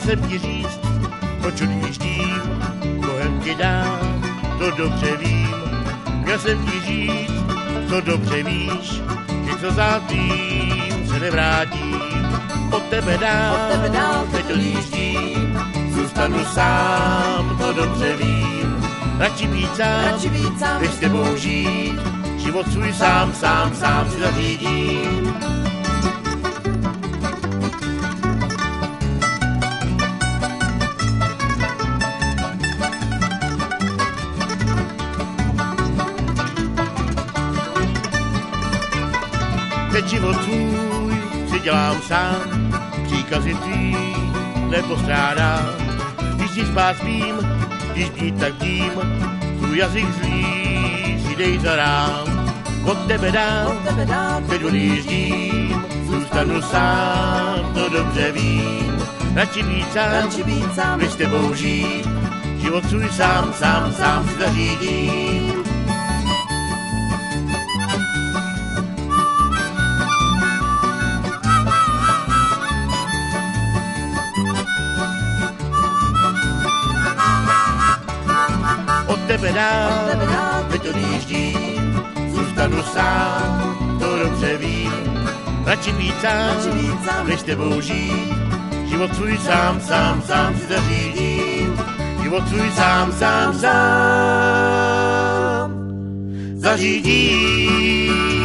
jsem ti říct, proč odjíždím, kohem tě dám, to dobře vím. Měl jsem ti říct, co dobře víš, že co zátým se nevrátím. Od tebe dál, teď odjíždím, zůstanu sám, to dobře vím. Radši být sám, než s tebou žít, život svůj sám si zařídím. Teď život svůj si dělám sám, příkazy tvý nepostrádám. Když si spát spím, když být tak tím, tvůj jazyk zlý si dej za rám. Od tebe dál, teď odjíždím, zůstanu sám, to dobře vím. Radši být sám, než s tebou žít, život svůj sám si zařídím. Od tebe dál, teď odjíždím, zůstanu sám, to dobře vím. Radši být sám, než s tebou žít, život svůj sám si zařídím. Život svůj sám zařídím.